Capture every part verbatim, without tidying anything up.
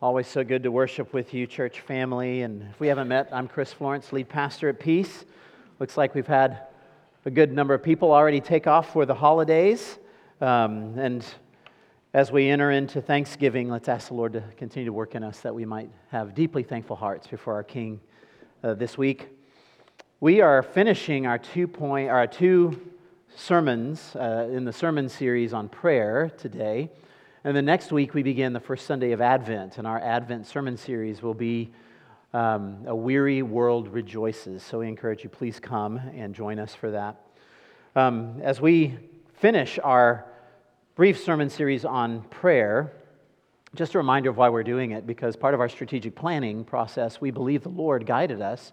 Always so good to worship with you, church family. And if we haven't met, I'm Chris Florence, lead pastor at Peace. Looks like we've had a good number of people already take off for the holidays. Um, and as we enter into Thanksgiving, let's ask the Lord to continue to work in us that we might have deeply thankful hearts before our King uh, this week. We are finishing our two point, our two sermons uh, in the sermon series on prayer today. And the next week we begin the first Sunday of Advent, and our Advent sermon series will be um, A Weary World Rejoices. So we encourage you, please come and join us for that. Um, as we finish our brief sermon series on prayer, just a reminder of why we're doing it, because part of our strategic planning process, we believe the Lord guided us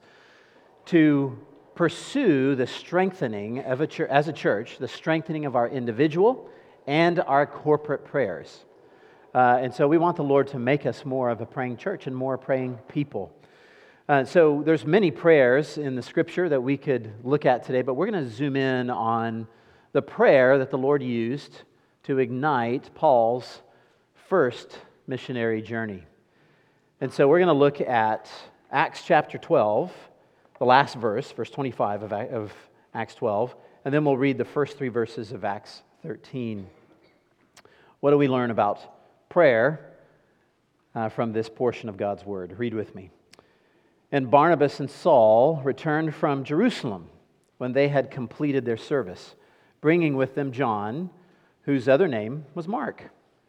to pursue the strengthening of a ch- as a church, the strengthening of our individual and our corporate prayers. Uh, and so we want the Lord to make us more of a praying church and more praying people. Uh, so there's many prayers in the Scripture that we could look at today, but we're going to zoom in on the prayer that the Lord used to ignite Paul's first missionary journey. And so we're going to look at Acts chapter twelve, the last verse, verse twenty-five of, of Acts twelve, and then we'll read the first three verses of Acts thirteen. What do we learn about prayer uh, from this portion of God's Word? Read with me. And Barnabas and Saul returned from Jerusalem when they had completed their service, bringing with them John, whose other name was Mark.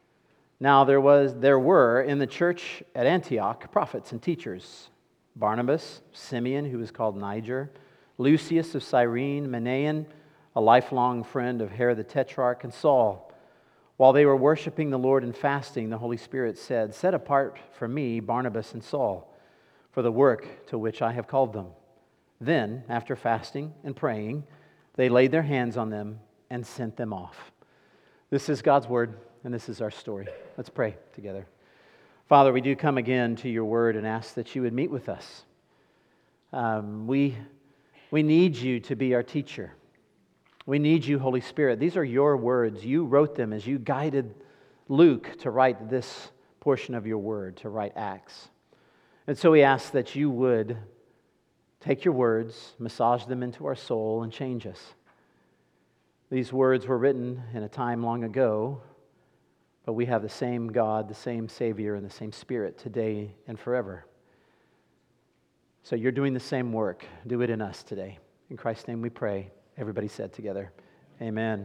Now there was there were in the church at Antioch prophets and teachers: Barnabas, Simeon, who was called Niger, Lucius of Cyrene, Manaen, a lifelong friend of Herod the Tetrarch, and Saul. While they were worshiping the Lord and fasting, the Holy Spirit said, "Set apart for me Barnabas and Saul for the work to which I have called them." Then, after fasting and praying, they laid their hands on them and sent them off. This is God's Word, and this is our story. Let's pray together. Father, we do come again to your Word and ask that you would meet with us. Um, we, we need you to be our teacher. We need you, Holy Spirit. These are your words. You wrote them as you guided Luke to write this portion of your word, to write Acts. And so we ask that you would take your words, massage them into our soul, and change us. These words were written in a time long ago, but we have the same God, the same Savior, and the same Spirit today and forever. So you're doing the same work. Do it in us today. In Christ's name we pray. Everybody said together, amen.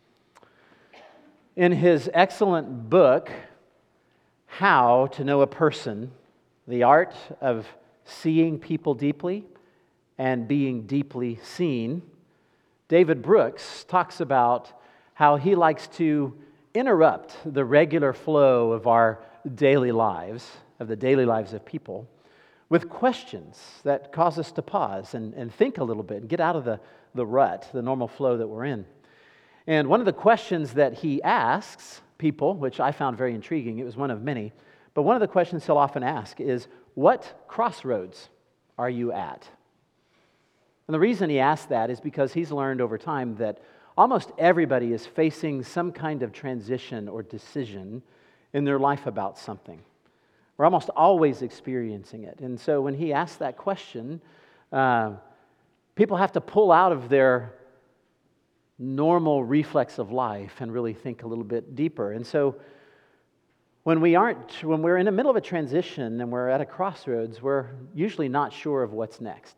In his excellent book, How to Know a Person, the Art of Seeing People Deeply and Being Deeply Seen, David Brooks talks about how he likes to interrupt the regular flow of our daily lives, of the daily lives of people, with questions that cause us to pause and, and think a little bit and get out of the the rut, the normal flow that we're in. And one of the questions that he asks people, which I found very intriguing, it was one of many, but one of the questions he'll often ask is, what crossroads are you at? And the reason he asks that is because he's learned over time that almost everybody is facing some kind of transition or decision in their life about something. We're almost always experiencing it. And so when he asks that question, uh, people have to pull out of their normal reflex of life and really think a little bit deeper. And so when we aren't, when we're in the middle of a transition and we're at a crossroads, we're usually not sure of what's next.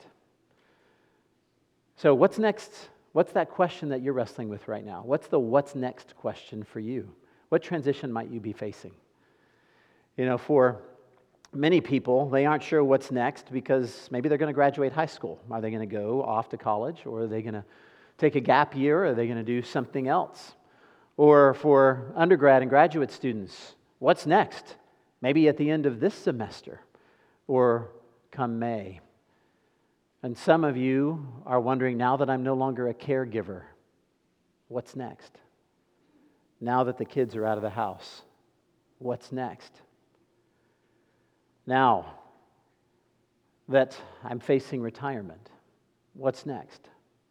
So what's next? What's that question that you're wrestling with right now? What's the what's next question for you? What transition might you be facing? You know, for many people, they aren't sure what's next because maybe they're going to graduate high school. Are they going to go off to college, or are they going to take a gap year, or are they going to do something else? Or for undergrad and graduate students, what's next? Maybe at the end of this semester or come May. And some of you are wondering, now that I'm no longer a caregiver, what's next? Now that the kids are out of the house, what's next? Now that I'm facing retirement, what's next?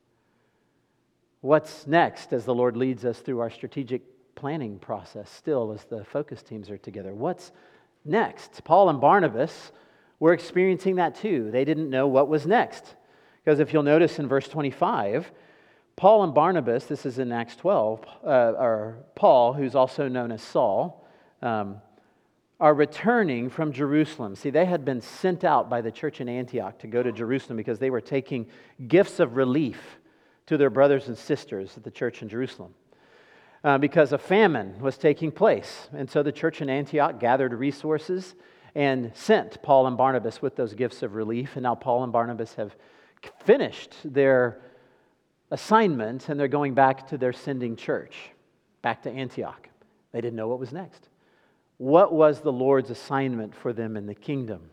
What's next as the Lord leads us through our strategic planning process still as the focus teams are together? What's next? Paul and Barnabas were experiencing that too. They didn't know what was next. Because if you'll notice in verse twenty-five, Paul and Barnabas, this is in Acts twelve, uh, or Paul, who's also known as Saul, um, are returning from Jerusalem. See, they had been sent out by the church in Antioch to go to Jerusalem because they were taking gifts of relief to their brothers and sisters at the church in Jerusalem. Uh, because a famine was taking place. And so the church in Antioch gathered resources and sent Paul and Barnabas with those gifts of relief. And now Paul and Barnabas have finished their assignment and they're going back to their sending church, back to Antioch. They didn't know what was next. What was the Lord's assignment for them in the kingdom?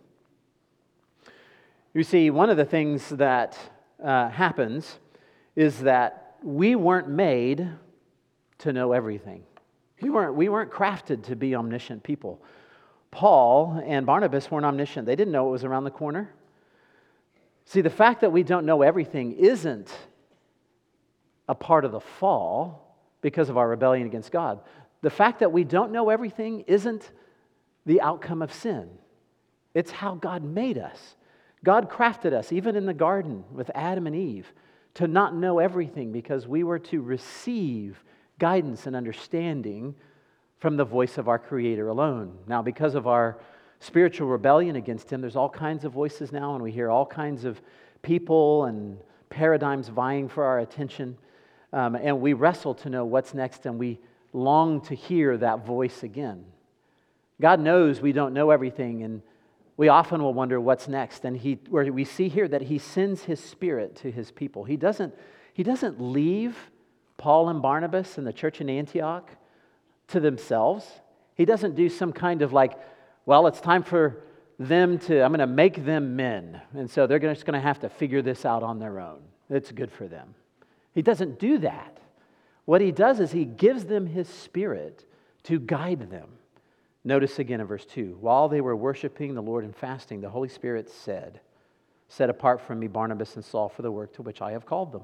You see, one of the things that uh, happens is that we weren't made to know everything. We weren't, we weren't crafted to be omniscient people. Paul and Barnabas weren't omniscient. They didn't know what was around the corner. See, the fact that we don't know everything isn't a part of the fall because of our rebellion against God. The fact that we don't know everything isn't the outcome of sin. It's how God made us. God crafted us, even in the garden with Adam and Eve, to not know everything because we were to receive guidance and understanding from the voice of our Creator alone. Now, because of our spiritual rebellion against Him, there's all kinds of voices now, and we hear all kinds of people and paradigms vying for our attention. Um, and we wrestle to know what's next, and we long to hear that voice again. God knows we don't know everything, and we often will wonder what's next. And he, where we see here that He sends His Spirit to His people. He doesn't, he doesn't leave Paul and Barnabas and the church in Antioch to themselves. He doesn't do some kind of like, well, it's time for them to, I'm going to make them men. And so they're just going to have to figure this out on their own. It's good for them. He doesn't do that. What He does is He gives them His Spirit to guide them. Notice again in verse two, while they were worshiping the Lord and fasting, the Holy Spirit said, set apart from me Barnabas and Saul for the work to which I have called them.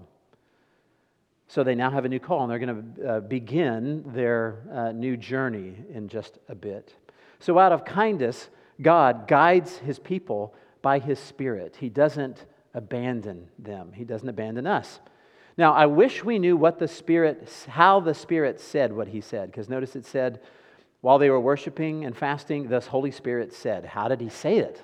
So they now have a new call, and they're going to uh, begin their uh, new journey in just a bit. So out of kindness, God guides His people by His Spirit. He doesn't abandon them. He doesn't abandon us. Now, I wish we knew what the Spirit, how the Spirit said what He said, because notice it said, while they were worshiping and fasting, the Holy Spirit said. How did He say it?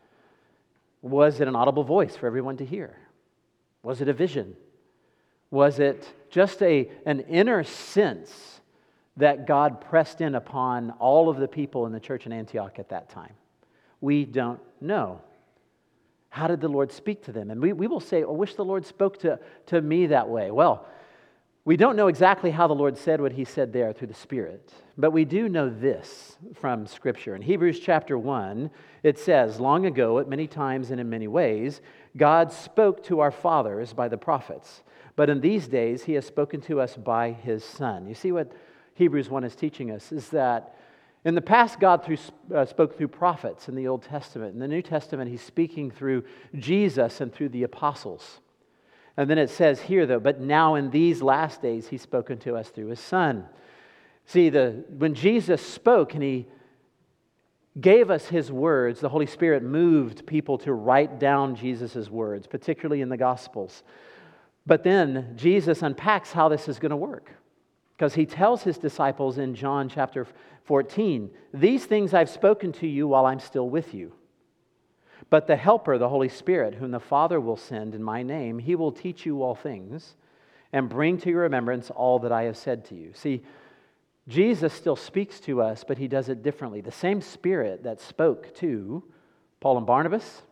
Was it an audible voice for everyone to hear? Was it a vision? Was it just a, an inner sense that God pressed in upon all of the people in the church in Antioch at that time? We don't know. How did the Lord speak to them? And we, we will say, I wish the Lord spoke to, to me that way. Well, we don't know exactly how the Lord said what He said there through the Spirit, but we do know this from Scripture. In Hebrews chapter one, it says, long ago, at many times and in many ways, God spoke to our fathers by the prophets, but in these days He has spoken to us by His Son. You see what Hebrews one is teaching us is that in the past, God through, uh, spoke through prophets in the Old Testament. In the New Testament, He's speaking through Jesus and through the apostles. And then it says here, though, but now in these last days, He's spoken to us through His Son. See, the when Jesus spoke and He gave us His words, the Holy Spirit moved people to write down Jesus' words, particularly in the Gospels. But then Jesus unpacks how this is going to work. Because He tells His disciples in John chapter fourteen, these things I've spoken to you while I'm still with you. But the Helper, the Holy Spirit, whom the Father will send in my name, He will teach you all things and bring to your remembrance all that I have said to you. See, Jesus still speaks to us, but He does it differently. The same Spirit that spoke to Paul and Barnabas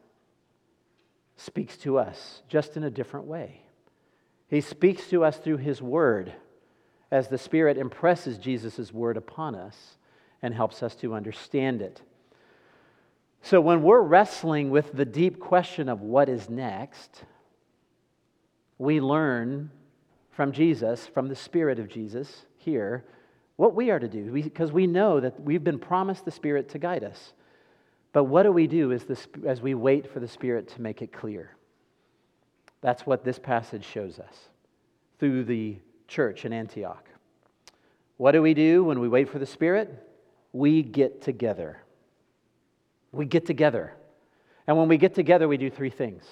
speaks to us, just in a different way. He speaks to us through His Word, as the Spirit impresses Jesus' Word upon us and helps us to understand it. So when we're wrestling with the deep question of what is next, we learn from Jesus, from the Spirit of Jesus here, what we are to do, because we know that we've been promised the Spirit to guide us. But what do we do as, the, as we wait for the Spirit to make it clear? That's what this passage shows us through the church in Antioch. What do we do when we wait for the Spirit? We get together. We get together. And when we get together, we do three things.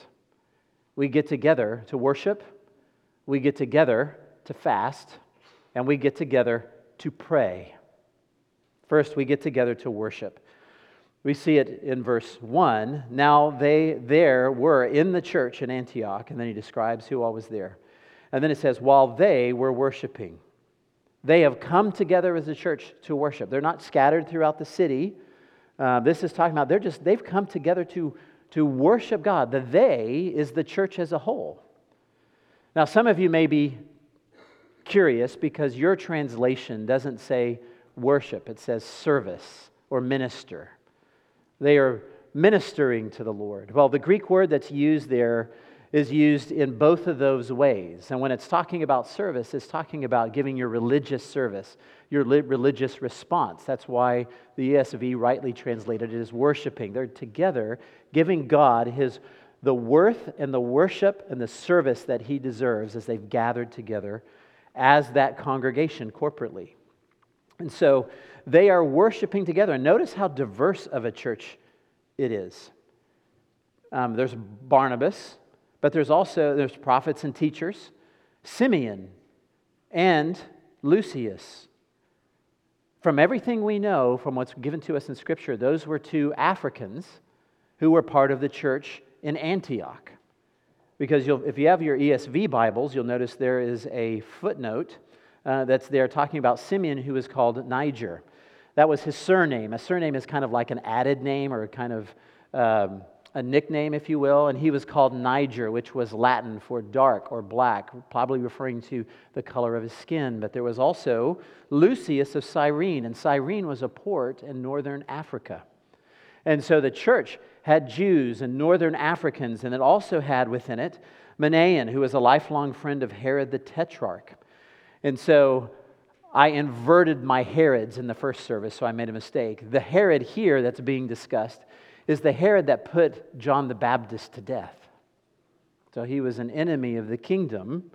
We get together to worship, we get together to fast, and we get together to pray. First, we get together to worship. We see it in verse one. Now they there were in the church in Antioch, and then he describes who all was there. And then it says, while they were worshiping. They have come together as a church to worship. They're not scattered throughout the city. Uh, this is talking about they're just they've come together to, to worship God. The they is the church as a whole. Now, some of you may be curious because your translation doesn't say worship. It says service or minister. They are ministering to the Lord. Well, the Greek word that's used there is used in both of those ways. And when it's talking about service, it's talking about giving your religious service, your religious response. That's why the E S V rightly translated it as worshiping. They're together giving God His the worth and the worship and the service that He deserves as they've gathered together as that congregation corporately. And so they are worshiping together. And notice how diverse of a church it is. Um, there's Barnabas, but there's also there's prophets and teachers, Simeon and Lucius. From everything we know, from what's given to us in Scripture, those were two Africans who were part of the church in Antioch. Because you'll, if you have your E S V Bibles, you'll notice there is a footnote uh, that's there talking about Simeon, who is called Niger. That was his surname. A surname is kind of like an added name or kind of um, a nickname, if you will. And he was called Niger, which was Latin for dark or black, probably referring to the color of his skin. But there was also Lucius of Cyrene, and Cyrene was a port in northern Africa. And so the church had Jews and northern Africans, and it also had within it Manaen, who was a lifelong friend of Herod the Tetrarch. And so I inverted my Herods in the first service, so I made a mistake. The Herod here that's being discussed is the Herod that put John the Baptist to death. So he was an enemy of the kingdom,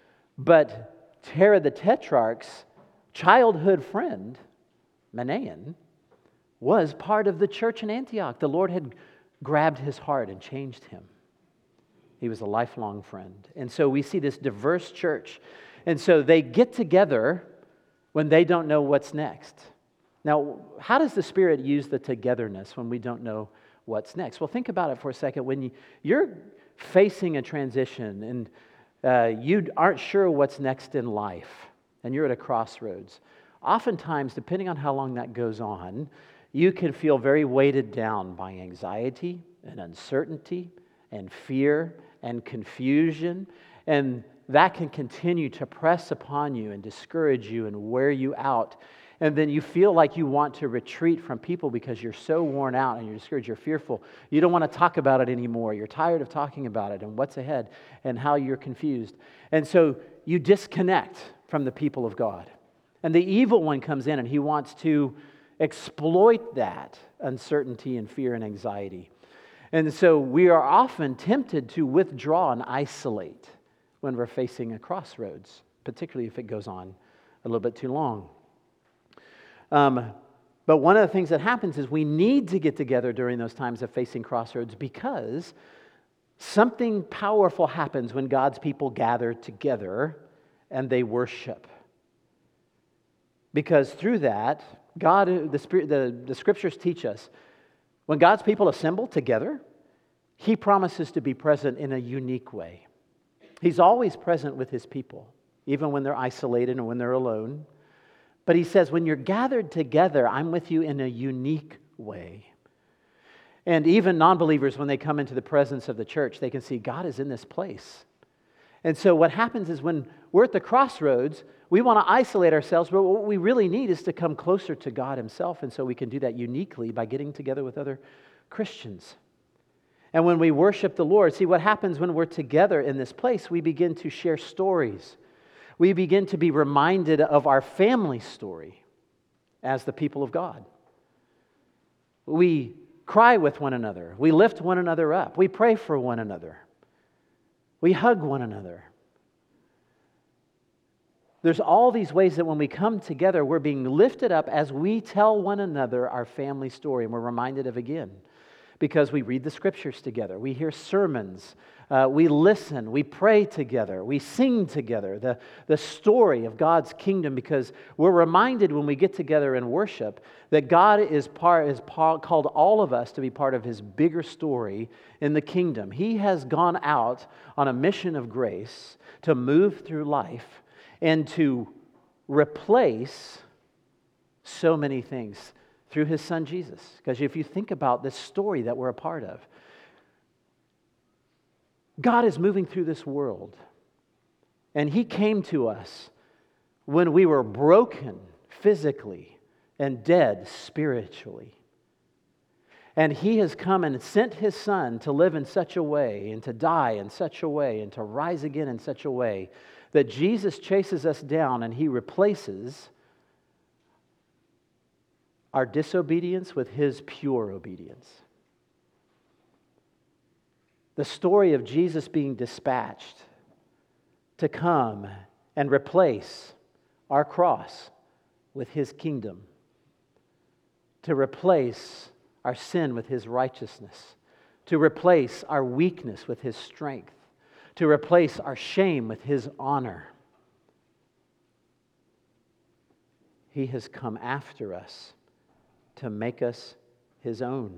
but Herod the Tetrarch's childhood friend, Manaen, was part of the church in Antioch. The Lord had grabbed his heart and changed him. He was a lifelong friend. And so we see this diverse church. And so they get together when they don't know what's next. Now, how does the Spirit use the togetherness when we don't know what's next? Well, think about it for a second. When you, you're facing a transition and uh, you aren't sure what's next in life, and you're at a crossroads, oftentimes, depending on how long that goes on, you can feel very weighted down by anxiety and uncertainty and fear and confusion, and that can continue to press upon you and discourage you and wear you out. And then you feel like you want to retreat from people because you're so worn out and you're discouraged, you're fearful. You don't want to talk about it anymore. You're tired of talking about it and what's ahead and how you're confused. And so you disconnect from the people of God. And the evil one comes in and he wants to exploit that uncertainty and fear and anxiety. And so we are often tempted to withdraw and isolate when we're facing a crossroads, particularly if it goes on a little bit too long. Um, but one of the things that happens is we need to get together during those times of facing crossroads because something powerful happens when God's people gather together and they worship. Because through that, God, the, Spirit, the, the Scriptures teach us, when God's people assemble together, He promises to be present in a unique way. He's always present with His people, even when they're isolated and when they're alone. But He says, when you're gathered together, I'm with you in a unique way. And even non-believers, when they come into the presence of the church, they can see God is in this place. And so what happens is when we're at the crossroads, we want to isolate ourselves, but what we really need is to come closer to God Himself. And so we can do that uniquely by getting together with other Christians. And when we worship the Lord, see what happens when we're together in this place, we begin to share stories. We begin to be reminded of our family story as the people of God. We cry with one another. We lift one another up. We pray for one another. We hug one another. There's all these ways that when we come together, we're being lifted up as we tell one another our family story. And we're reminded of, again, because we read the scriptures together, we hear sermons, uh, we listen, we pray together, we sing together the, the story of God's kingdom, because we're reminded when we get together and worship that God is part is part, called all of us to be part of His bigger story in the kingdom. He has gone out on a mission of grace to move through life and to replace so many things through His Son Jesus. Because if you think about this story that we're a part of, God is moving through this world, and He came to us when we were broken physically and dead spiritually. And He has come and sent His Son to live in such a way, and to die in such a way, and to rise again in such a way, that Jesus chases us down and He replaces our disobedience with His pure obedience. The story of Jesus being dispatched to come and replace our cross with His kingdom, to replace our sin with His righteousness, to replace our weakness with His strength, to replace our shame with His honor. He has come after us to make us His own,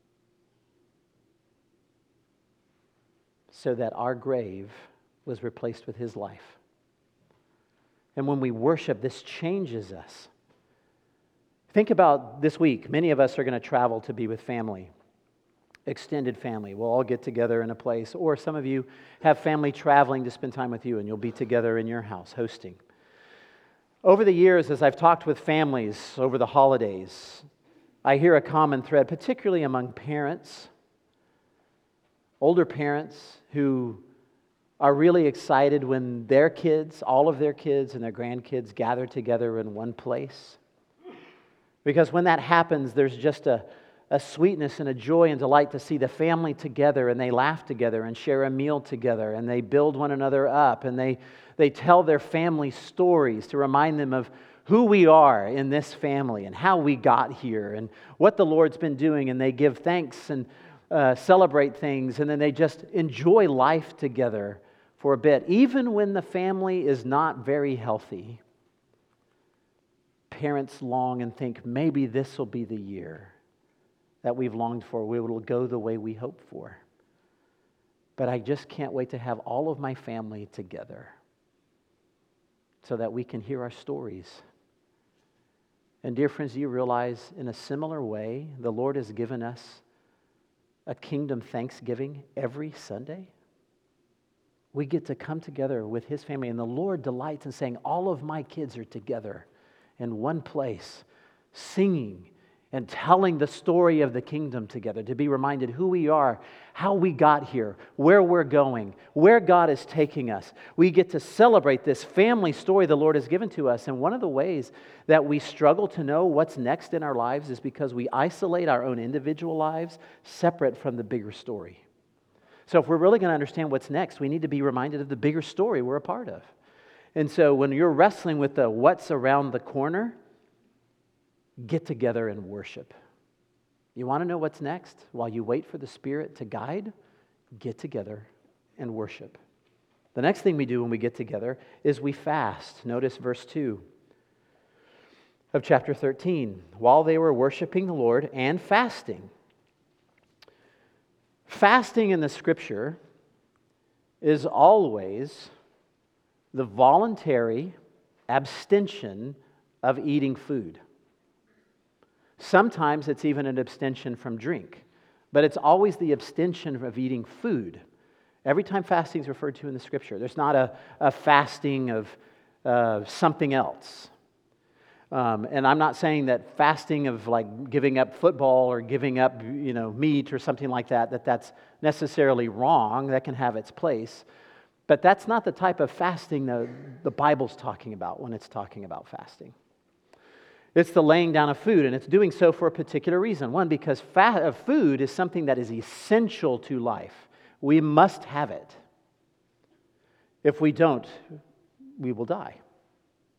so that our grave was replaced with His life. And when we worship, this changes us. Think about this week. Many of us are going to travel to be with family, extended family. We'll all get together in a place, or some of you have family traveling to spend time with you, and you'll be together in your house hosting. Over the years, as I've talked with families over the holidays, I hear a common thread, particularly among parents, older parents who are really excited when their kids, all of their kids and their grandkids gather together in one place. Because when that happens, there's just a, a sweetness and a joy and delight to see the family together, and they laugh together and share a meal together, and they build one another up, and they, they tell their family stories to remind them of who we are in this family and how we got here and what the Lord's been doing, and they give thanks and Uh, celebrate things, and then they just enjoy life together for a bit. Even when the family is not very healthy, parents long and think, maybe this will be the year that we've longed for. We will go the way we hope for. But I just can't wait to have all of my family together so that we can hear our stories. And dear friends, do you realize in a similar way, the Lord has given us a kingdom Thanksgiving every Sunday? We get to come together with His family, and the Lord delights in saying, all of my kids are together in one place, singing and telling the story of the kingdom together, to be reminded who we are, how we got here, where we're going, where God is taking us. We get to celebrate this family story the Lord has given to us. And one of the ways that we struggle to know what's next in our lives is because we isolate our own individual lives separate from the bigger story. So if we're really going to understand what's next, we need to be reminded of the bigger story we're a part of. And so when you're wrestling with the what's around the corner, get together and worship. You want to know what's next? While you wait for the Spirit to guide, get together and worship. The next thing we do when we get together is we fast. Notice verse two of chapter thirteen. While they were worshiping the Lord and fasting. Fasting in the Scripture is always the voluntary abstention of eating food. Sometimes it's even an abstention from drink, but it's always the abstention of eating food. Every time fasting is referred to in the Scripture, there's not a, a fasting of uh, something else. Um, and I'm not saying that fasting of like giving up football or giving up, you know, meat or something like that, that that's necessarily wrong. That can have its place. But that's not the type of fasting the, the Bible's talking about when it's talking about fasting. It's the laying down of food, and it's doing so for a particular reason. One, because fa- food is something that is essential to life. We must have it. If we don't, we will die.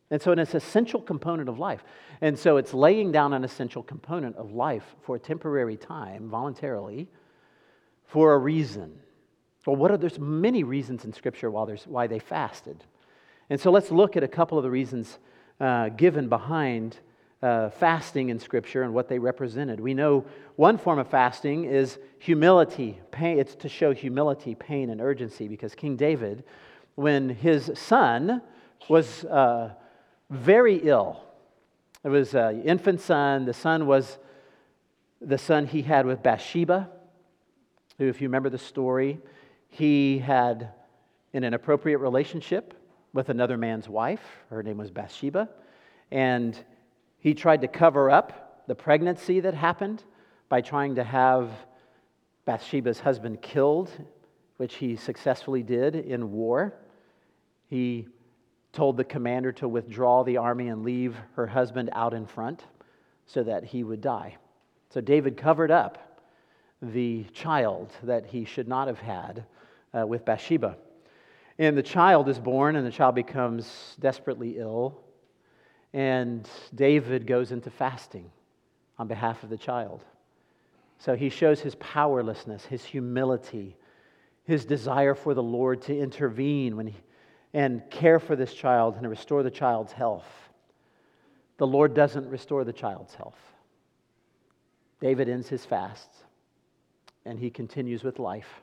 And so it's an essential component of life. And so it's laying down an essential component of life for a temporary time, voluntarily, for a reason. Well, what are there's many reasons in Scripture why, there's, why they fasted. And so let's look at a couple of the reasons uh, given behind uh, fasting in Scripture and what they represented. We know one form of fasting is humility. Pain, it's to show humility, pain, and urgency, because King David, when his son was uh, very ill, it was an infant son. The son was the son he had with Bathsheba, who, if you remember the story, he had an inappropriate relationship with another man's wife. Her name was Bathsheba. And he tried to cover up the pregnancy that happened by trying to have Bathsheba's husband killed, which he successfully did in war. He told the commander to withdraw the army and leave her husband out in front so that he would die. So David covered up the child that he should not have had uh, with Bathsheba. And the child is born, and the child becomes desperately ill. And David goes into fasting on behalf of the child. So he shows his powerlessness, his humility, his desire for the Lord to intervene when he, and care for this child and to restore the child's health. The Lord doesn't restore the child's health. David ends his fast, and he continues with life.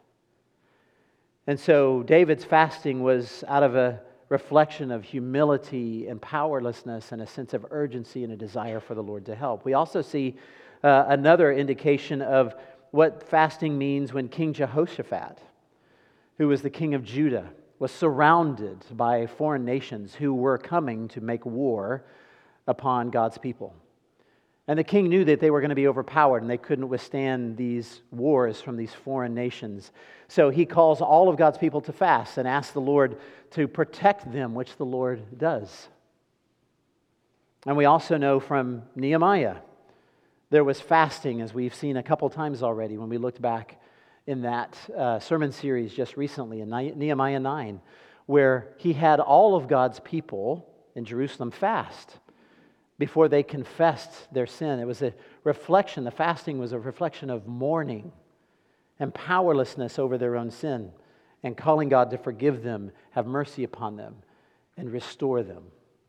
And so David's fasting was out of a reflection of humility and powerlessness and a sense of urgency and a desire for the Lord to help. We also see uh, another indication of what fasting means when King Jehoshaphat, who was the king of Judah, was surrounded by foreign nations who were coming to make war upon God's people. And the king knew that they were going to be overpowered and they couldn't withstand these wars from these foreign nations. So he calls all of God's people to fast and asks the Lord to protect them, which the Lord does. And we also know from Nehemiah, there was fasting, as we've seen a couple times already when we looked back in that uh, sermon series just recently in Nehemiah nine, where he had all of God's people in Jerusalem fast before they confessed their sin. It was a reflection, the fasting was a reflection of mourning and powerlessness over their own sin and calling God to forgive them, have mercy upon them, and restore them.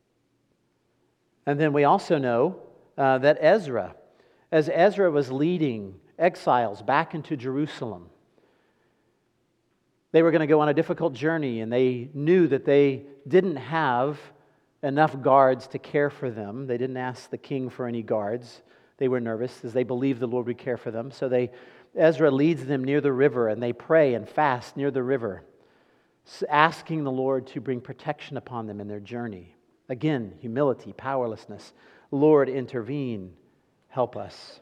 And then we also know uh, that Ezra, as Ezra was leading exiles back into Jerusalem, they were going to go on a difficult journey, and they knew that they didn't have enough guards to care for them. They didn't ask the king for any guards. They were nervous as they believed the Lord would care for them. So they, Ezra leads them near the river, and they pray and fast near the river, asking the Lord to bring protection upon them in their journey. Again, humility, powerlessness. Lord, intervene. Help us.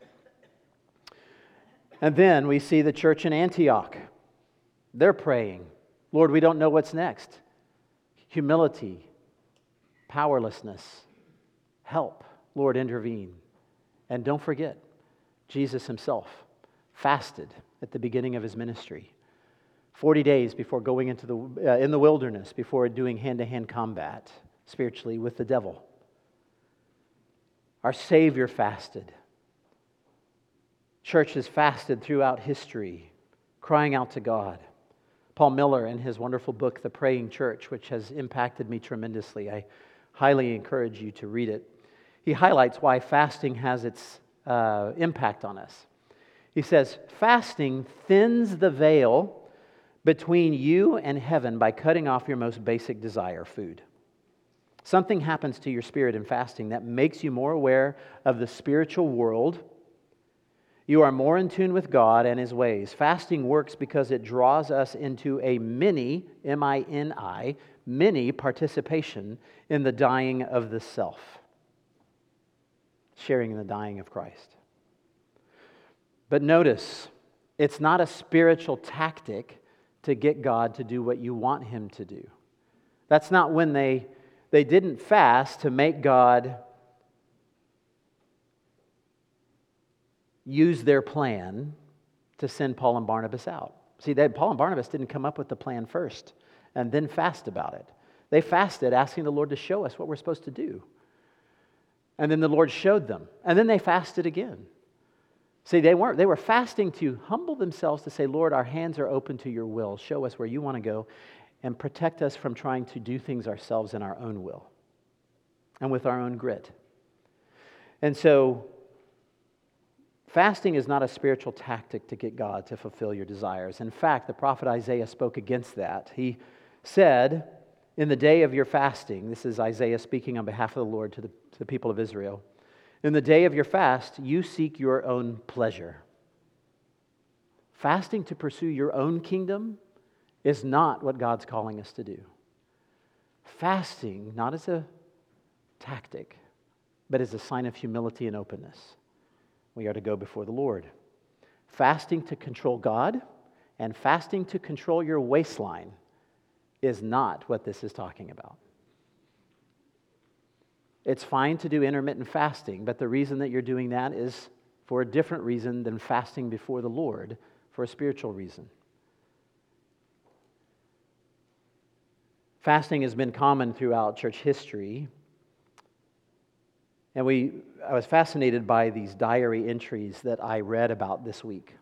And then we see the church in Antioch. They're praying, Lord, we don't know what's next. Humility, powerlessness, help, Lord, intervene. And don't forget, Jesus himself fasted at the beginning of his ministry, forty days before going into the uh, in the wilderness, before doing hand-to-hand combat spiritually with the devil. Our Savior fasted. Church has fasted throughout history, crying out to God. Paul Miller, in his wonderful book, The Praying Church, which has impacted me tremendously, I highly encourage you to read it. He highlights why fasting has its uh, impact on us. He says, fasting thins the veil between you and heaven by cutting off your most basic desire, food. Something happens to your spirit in fasting that makes you more aware of the spiritual world. You are more in tune with God and His ways. Fasting works because it draws us into a mini, M I N I, mini participation in the dying of the self. Sharing in the dying of Christ. But notice, it's not a spiritual tactic to get God to do what you want Him to do. That's not when they, they didn't fast to make God use their plan to send Paul and Barnabas out. See, that Paul and Barnabas didn't come up with the plan first and then fast about it. They fasted, asking the Lord to show us what we're supposed to do. And then the Lord showed them. And then they fasted again. See, they weren't. They were fasting to humble themselves to say, Lord, our hands are open to your will. Show us where you want to go and protect us from trying to do things ourselves in our own will and with our own grit. And so, fasting is not a spiritual tactic to get God to fulfill your desires. In fact, the prophet Isaiah spoke against that. He said, in the day of your fasting, this is Isaiah speaking on behalf of the Lord to the, to the people of Israel, in the day of your fast, you seek your own pleasure. Fasting to pursue your own kingdom is not what God's calling us to do. Fasting, not as a tactic, but as a sign of humility and openness. We are to go before the Lord. Fasting to control God and fasting to control your waistline is not what this is talking about. It's fine to do intermittent fasting, but the reason that you're doing that is for a different reason than fasting before the Lord, for a spiritual reason. Fasting has been common throughout church history. And we, I was fascinated by these diary entries that I read about this week.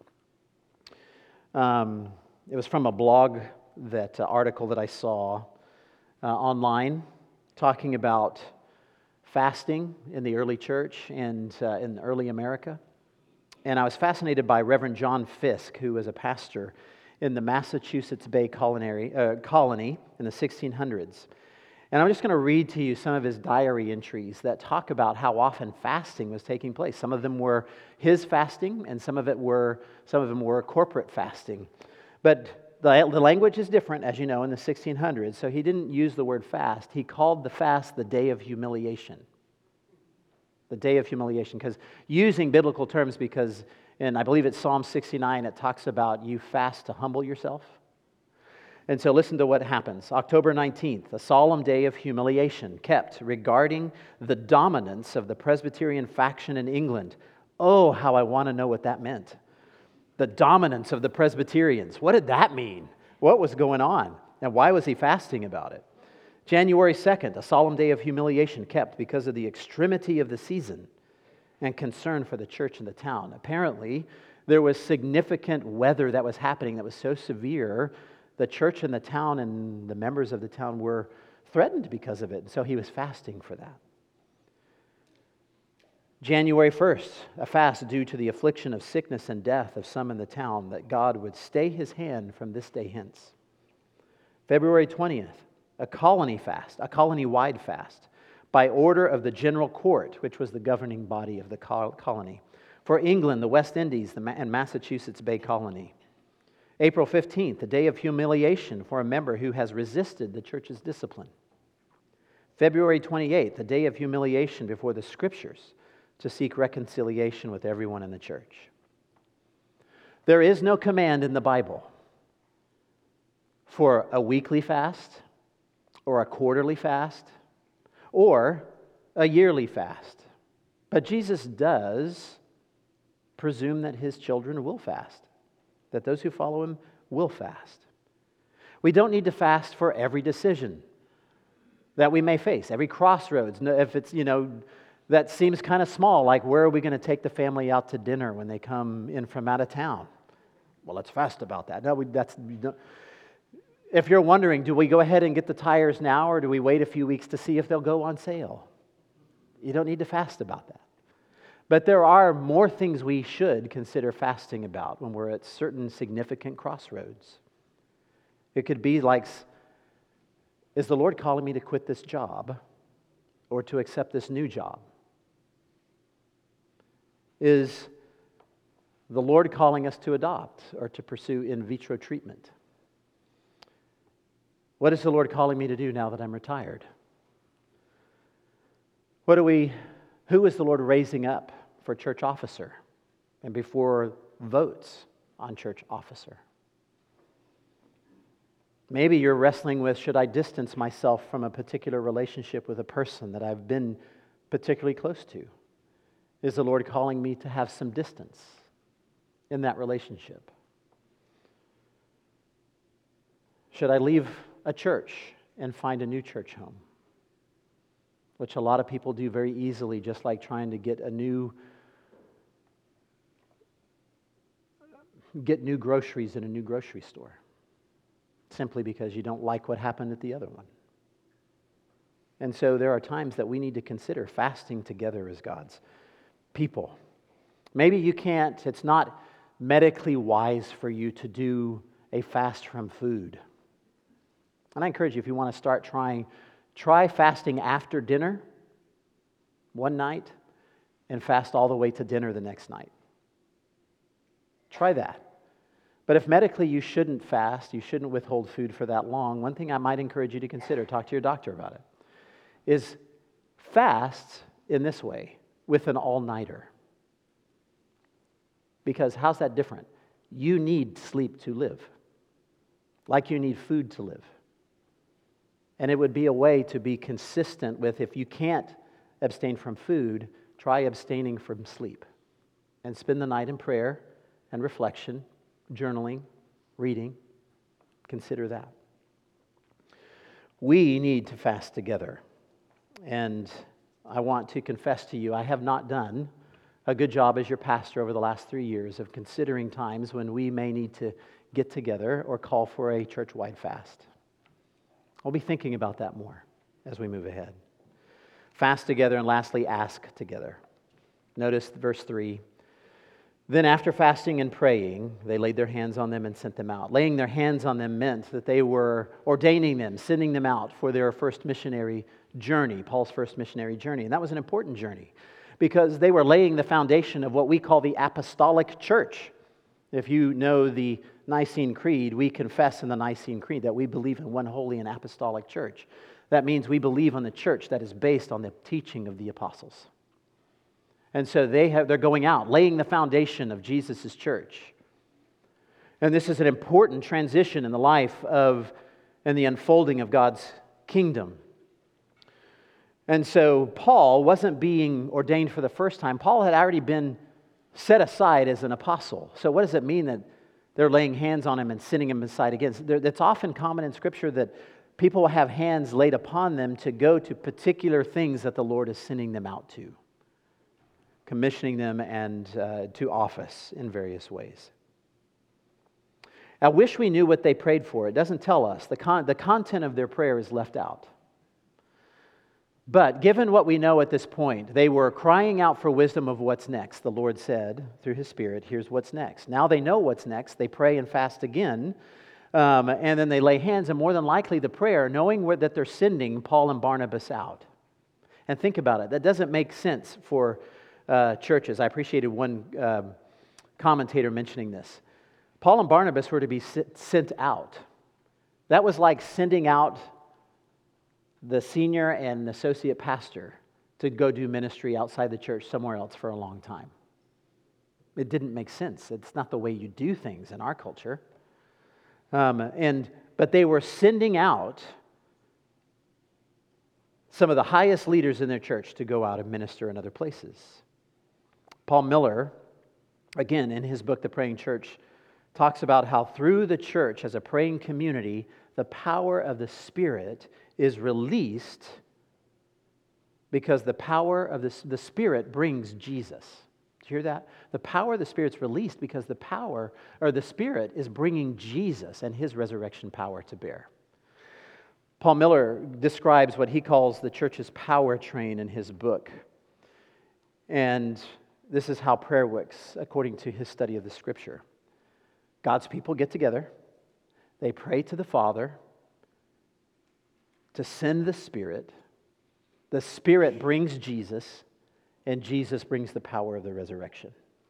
Um, it was from a blog, that uh, article that I saw uh, online, talking about fasting in the early church and uh, in early America. And I was fascinated by Reverend John Fiske, who was a pastor in the Massachusetts Bay Colony, uh, colony in the sixteen hundreds. And I'm just going to read to you some of his diary entries that talk about how often fasting was taking place. Some of them were his fasting, and some of it were some of them were corporate fasting. But the, the language is different, as you know, in the sixteen hundreds. So he didn't use the word fast. He called the fast the day of humiliation. The day of humiliation, because using biblical terms, because in I believe it's Psalm sixty-nine, it talks about you fast to humble yourself. And so listen to what happens. October nineteenth, a solemn day of humiliation kept regarding the dominance of the Presbyterian faction in England. Oh, how I want to know what that meant. The dominance of the Presbyterians. What did that mean? What was going on? And why was he fasting about it? January second, a solemn day of humiliation kept because of the extremity of the season and concern for the church and the town. Apparently, there was significant weather that was happening that was so severe, the church and the town and the members of the town were threatened because of it. And so he was fasting for that. January first, a fast due to the affliction of sickness and death of some in the town, that God would stay his hand from this day hence. February twentieth, a colony fast, a colony-wide fast, by order of the General Court, which was the governing body of the colony, for England, the West Indies, and Massachusetts Bay Colony. April fifteenth, a day of humiliation for a member who has resisted the church's discipline. February twenty-eighth, a day of humiliation before the Scriptures to seek reconciliation with everyone in the church. There is no command in the Bible for a weekly fast or a quarterly fast or a yearly fast. But Jesus does presume that his children will fast, that those who follow him will fast. We don't need to fast for every decision that we may face, every crossroads. If it's, you know, that seems kind of small, like where are we going to take the family out to dinner when they come in from out of town? Well, let's fast about that. No, we, that's. We don't. If you're wondering, do we go ahead and get the tires now, or do we wait a few weeks to see if they'll go on sale? You don't need to fast about that. But there are more things we should consider fasting about when we're at certain significant crossroads. It could be like, is the Lord calling me to quit this job or to accept this new job? Is the Lord calling us to adopt or to pursue in vitro treatment? What is the Lord calling me to do now that I'm retired? What do we, who is the Lord raising up for church officer and before votes on church officer? Maybe you're wrestling with, should I distance myself from a particular relationship with a person that I've been particularly close to? Is the Lord calling me to have some distance in that relationship? Should I leave a church and find a new church home, which a lot of people do very easily, just like trying to get a new get new groceries in a new grocery store, simply because you don't like what happened at the other one. And so there are times that we need to consider fasting together as God's people. Maybe you can't, it's not medically wise for you to do a fast from food. And I encourage you, if you want to start trying, try fasting after dinner one night and fast all the way to dinner the next night. Try that. But if medically you shouldn't fast, you shouldn't withhold food for that long, one thing I might encourage you to consider, talk to your doctor about it, is fast in this way with an all-nighter. Because how's that different? You need sleep to live, like you need food to live. And it would be a way to be consistent with, if you can't abstain from food, try abstaining from sleep. And spend the night in prayer and reflection, journaling, reading. Consider that. We need to fast together. And I want to confess to you, I have not done a good job as your pastor over the last three years of considering times when we may need to get together or call for a church-wide fast. I'll be thinking about that more as we move ahead. Fast together, and lastly, ask together. Notice verse three. Then after fasting and praying, they laid their hands on them and sent them out. Laying their hands on them meant that they were ordaining them, sending them out for their first missionary journey, Paul's first missionary journey. And that was an important journey because they were laying the foundation of what we call the apostolic church. If you know the Nicene Creed, we confess in the Nicene Creed that we believe in one holy and apostolic church. That means we believe on the church that is based on the teaching of the apostles. And so they have, they're going out, laying the foundation of Jesus' church. And this is an important transition in the life of and the unfolding of God's kingdom. And so Paul wasn't being ordained for the first time. Paul had already been set aside as an apostle. So what does it mean that they're laying hands on him and sending him aside again? It's often common in Scripture that people will have hands laid upon them to go to particular things that the Lord is sending them out to, commissioning them and uh, to office in various ways. I wish we knew what they prayed for. It doesn't tell us. The, con- the content of their prayer is left out. But given what we know at this point, they were crying out for wisdom of what's next. The Lord said through His Spirit, here's what's next. Now they know what's next. They pray and fast again. Um, and then they lay hands, and more than likely the prayer, knowing where, that they're sending Paul and Barnabas out. And think about it. That doesn't make sense for uh, churches. I appreciated one uh, commentator mentioning this. Paul and Barnabas were to be sent out. That was like sending out the senior and associate pastor to go do ministry outside the church somewhere else for a long time. It didn't make sense. It's not the way you do things in our culture. Um, and but they were sending out some of the highest leaders in their church to go out and minister in other places. Paul Miller, again, in his book, The Praying Church, talks about how through the church as a praying community, the power of the Spirit is released because the power of the, the Spirit brings Jesus. Do you hear that? The power of the Spirit's released because the power, or the Spirit, is bringing Jesus and His resurrection power to bear. Paul Miller describes what he calls the church's power train in his book. And this is how prayer works according to his study of the Scripture. God's people get together. They pray to the Father to send the Spirit. The Spirit brings Jesus, and Jesus brings the power of the resurrection.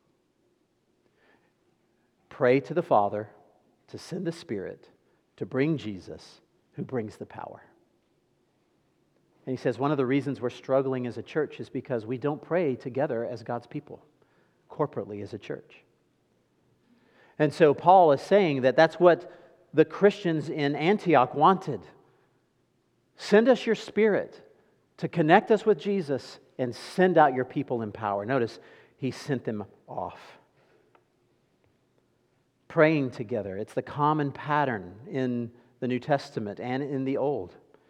Pray to the Father to send the Spirit to bring Jesus, who brings the power. And he says one of the reasons we're struggling as a church is because we don't pray together as God's people, corporately as a church. And so Paul is saying that that's what the Christians in Antioch wanted. Send us your Spirit to connect us with Jesus and send out your people in power. Notice, he sent them off. Praying together. It's the common pattern in the New Testament and in the Old.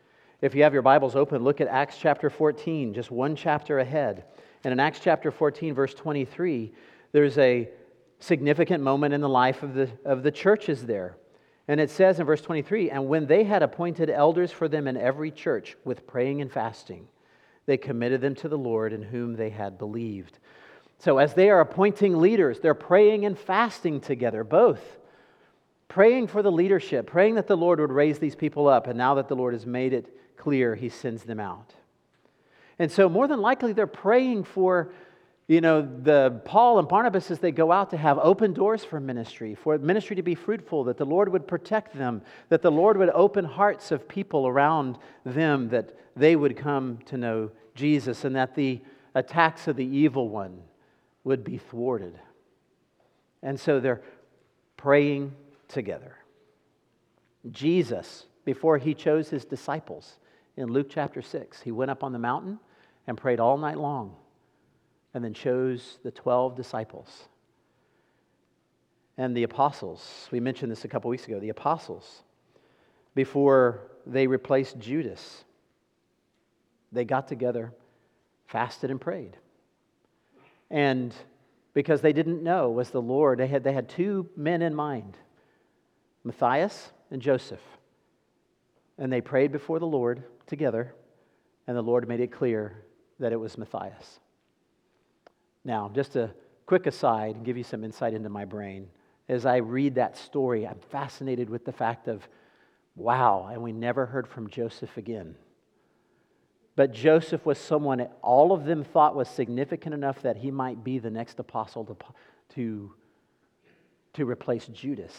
If you have your Bibles open, look at Acts chapter fourteen, just one chapter ahead. And in Acts chapter fourteen, verse twenty-three, there's a significant moment in the life of the, of the churches there. And it says in verse twenty-three, "And when they had appointed elders for them in every church with praying and fasting, they committed them to the Lord in whom they had believed." So as they are appointing leaders, they're praying and fasting together, both. Praying for the leadership, praying that the Lord would raise these people up. And now that the Lord has made it clear, He sends them out. And so more than likely they're praying for, you know, the Paul and Barnabas as they go out to have open doors for ministry, for ministry to be fruitful, that the Lord would protect them, that the Lord would open hearts of people around them, that they would come to know Jesus, and that the attacks of the evil one would be thwarted. And so they're praying together. Jesus, before He chose His disciples, in Luke chapter six, He went up on the mountain and prayed all night long, and then chose the twelve disciples. And the apostles, we mentioned this a couple weeks ago, the apostles, before they replaced Judas, they got together, fasted and prayed. And because they didn't know was the Lord, they had, they had two men in mind, Matthias and Joseph. And they prayed before the Lord together, and the Lord made it clear that it was Matthias. Now, just a quick aside and give you some insight into my brain. As I read that story, I'm fascinated with the fact of, wow, and we never heard from Joseph again. But Joseph was someone that all of them thought was significant enough that he might be the next apostle to, to, to replace Judas.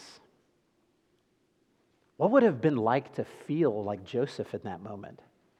What would it have been like to feel like Joseph in that moment?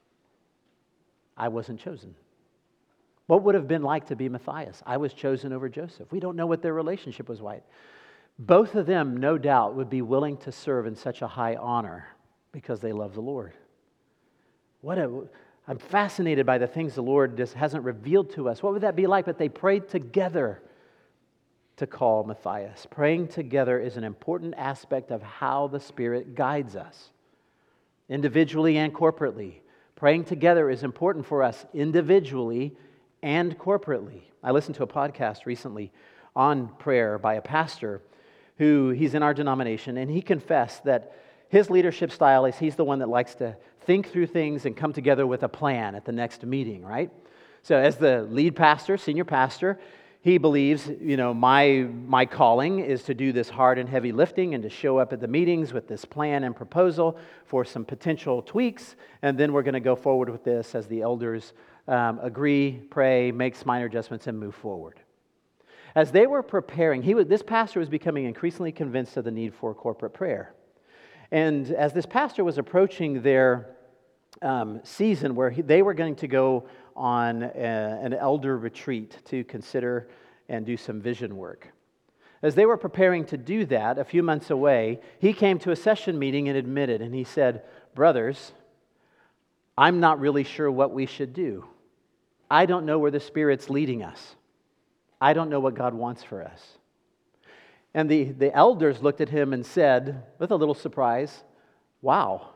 I wasn't chosen. What would it have been like to be Matthias? I was chosen over Joseph. We don't know what their relationship was like. Both of them, no doubt, would be willing to serve in such a high honor because they love the Lord. What a, I'm fascinated by the things the Lord just hasn't revealed to us. What would that be like? But they prayed together to call Matthias. Praying together is an important aspect of how the Spirit guides us, individually and corporately. Praying together is important for us individually and corporately. I listened to a podcast recently on prayer by a pastor who, he's in our denomination, and he confessed that his leadership style is he's the one that likes to think through things and come together with a plan at the next meeting, right? So as the lead pastor, senior pastor, he believes, you know, my my calling is to do this hard and heavy lifting and to show up at the meetings with this plan and proposal for some potential tweaks, and then we're going to go forward with this as the elders um, agree, pray, make minor adjustments, and move forward. As they were preparing, he was, this pastor was becoming increasingly convinced of the need for corporate prayer. And as this pastor was approaching their um, season where he, they were going to go on a, an elder retreat to consider and do some vision work. As they were preparing to do that, a few months away, he came to a session meeting and admitted, and he said, "Brothers, I'm not really sure what we should do. I don't know where the Spirit's leading us. I don't know what God wants for us." And the, the elders looked at him and said, with a little surprise, "Wow,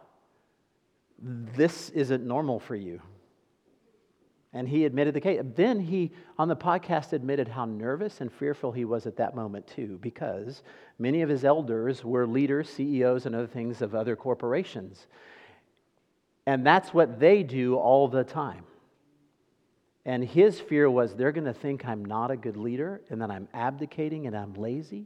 this isn't normal for you." And he admitted the case. Then he, on the podcast, admitted how nervous and fearful he was at that moment too, because many of his elders were leaders, C E Os, and other things of other corporations. And that's what they do all the time. And his fear was they're going to think I'm not a good leader and that I'm abdicating and I'm lazy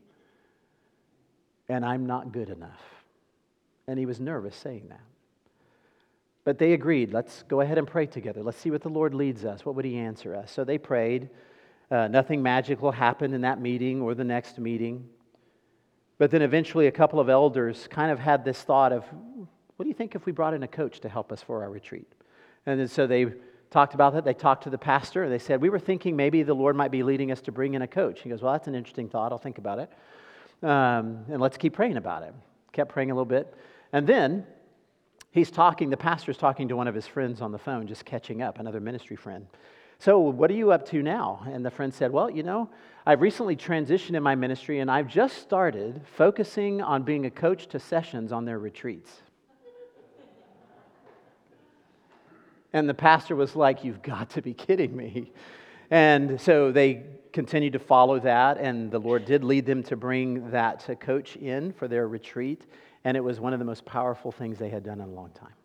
and I'm not good enough. And he was nervous saying that. But they agreed, let's go ahead and pray together. Let's see what the Lord leads us. What would He answer us? So they prayed. Uh, nothing magical happened in that meeting or the next meeting. But then eventually a couple of elders kind of had this thought of, what do you think if we brought in a coach to help us for our retreat? And then so they talked about that. They talked to the pastor. And they said, we were thinking maybe the Lord might be leading us to bring in a coach. He goes, well, that's an interesting thought. I'll think about it. Um, and let's keep praying about it. Kept praying a little bit. And then he's talking, the pastor's talking to one of his friends on the phone, just catching up, another ministry friend. So what are you up to now? And the friend said, well, you know, I've recently transitioned in my ministry and I've just started focusing on being a coach to sessions on their retreats. And the pastor was like, "You've got to be kidding me." And so they continued to follow that, and the Lord did lead them to bring that coach in for their retreat, and it was one of the most powerful things they had done in a long time.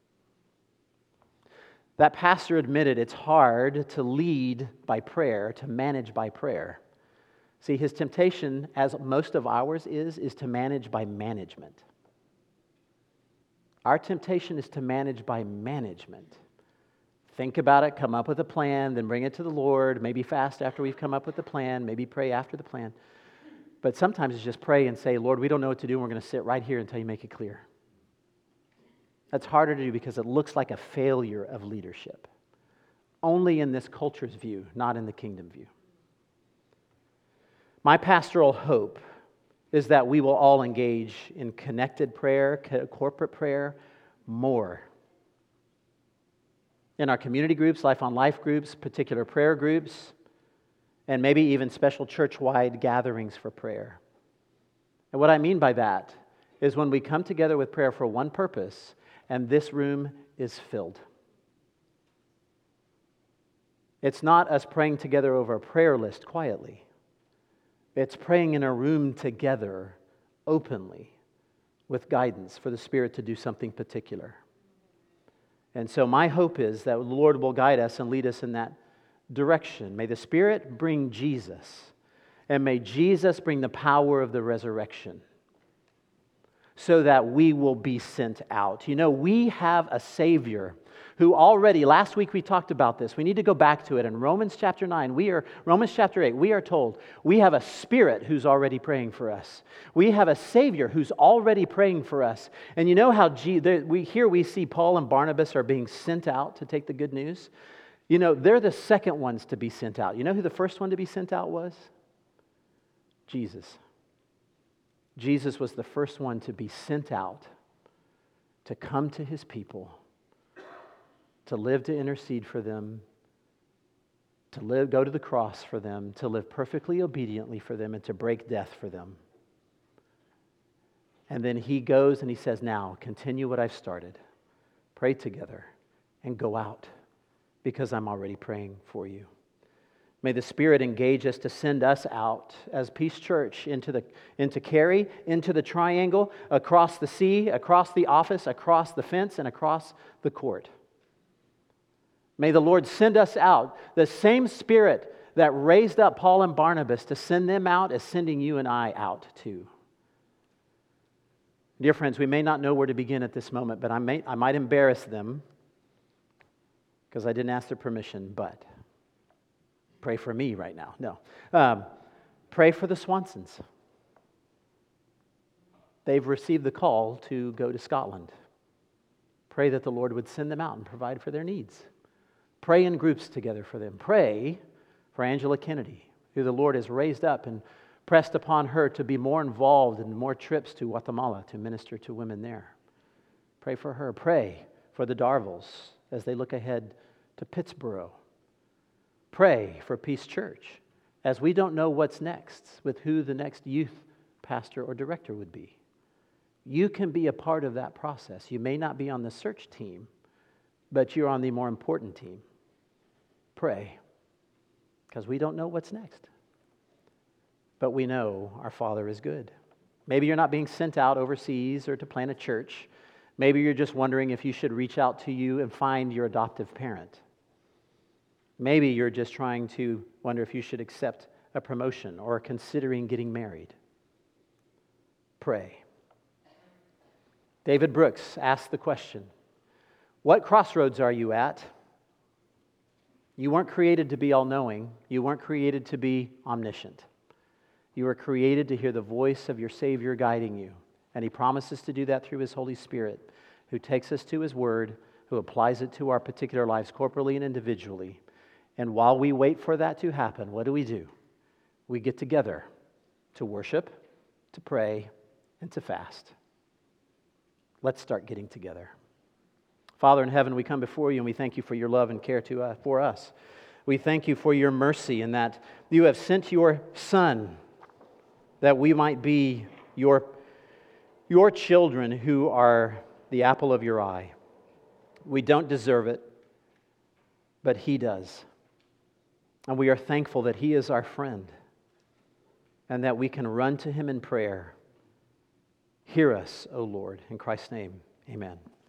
That pastor admitted it's hard to lead by prayer, to manage by prayer. See, his temptation, as most of ours is, is to manage by management. Our temptation is to manage by management. Think about it, come up with a plan, then bring it to the Lord, maybe fast after we've come up with the plan, maybe pray after the plan. But sometimes it's just pray and say, "Lord, we don't know what to do, and we're going to sit right here until you make it clear." That's harder to do because it looks like a failure of leadership. Only in this culture's view, not in the kingdom view. My pastoral hope is that we will all engage in connected prayer, corporate prayer, more. In our community groups, Life on Life groups, particular prayer groups, and maybe even special church-wide gatherings for prayer. And what I mean by that is when we come together with prayer for one purpose, and this room is filled. It's not us praying together over a prayer list quietly. It's praying in a room together, openly, with guidance for the Spirit to do something particular. And so my hope is that the Lord will guide us and lead us in that direction. May the Spirit bring Jesus, and may Jesus bring the power of the resurrection, so that we will be sent out. You know, we have a Savior who already, last week we talked about this. We need to go back to it. In Romans chapter nine, we are, Romans chapter eight, we are told we have a Spirit who's already praying for us. We have a Savior who's already praying for us. And you know how G, there, we here we see Paul and Barnabas are being sent out to take the good news. You know, they're the second ones to be sent out. You know who the first one to be sent out was? Jesus. Jesus was the first one to be sent out to come to his people, to live to intercede for them, to live, go to the cross for them, to live perfectly obediently for them, and to break death for them. And then he goes and he says, "Now, continue what I've started. Pray together and go out, because I'm already praying for you." May the Spirit engage us to send us out as Peace Church into the into Cary, into the triangle, across the sea, across the office, across the fence, and across the court. May the Lord send us out. The same Spirit that raised up Paul and Barnabas to send them out is sending you and I out too. Dear friends, we may not know where to begin at this moment, but I may I might embarrass them because I didn't ask their permission, but pray for me right now. No. Um, pray for the Swansons. They've received the call to go to Scotland. Pray that the Lord would send them out and provide for their needs. Pray in groups together for them. Pray for Angela Kennedy, who the Lord has raised up and pressed upon her to be more involved in more trips to Guatemala to minister to women there. Pray for her. Pray for the Darvilles as they look ahead to Pittsburgh. Pray for Peace Church, as we don't know what's next with who the next youth pastor or director would be. You can be a part of that process. You may not be on the search team, but you're on the more important team. Pray, because we don't know what's next. But we know our Father is good. Maybe you're not being sent out overseas or to plant a church. Maybe you're just wondering if you should reach out to you and find your adoptive parent. Maybe you're just trying to wonder if you should accept a promotion or considering getting married. Pray. David Brooks asked the question, what crossroads are you at? You weren't created to be all-knowing. You weren't created to be omniscient. You were created to hear the voice of your Savior guiding you. And He promises to do that through His Holy Spirit, who takes us to His Word, who applies it to our particular lives corporally and individually. And while we wait for that to happen, what do we do? We get together to worship, to pray, and to fast. Let's start getting together. Father in heaven, we come before you and we thank you for your love and care to uh, for us. We thank you for your mercy in that you have sent your Son that we might be your, your children who are the apple of your eye. We don't deserve it. but He does. And we are thankful that He is our friend and that we can run to Him in prayer. Hear us, O Lord. In Christ's name, amen.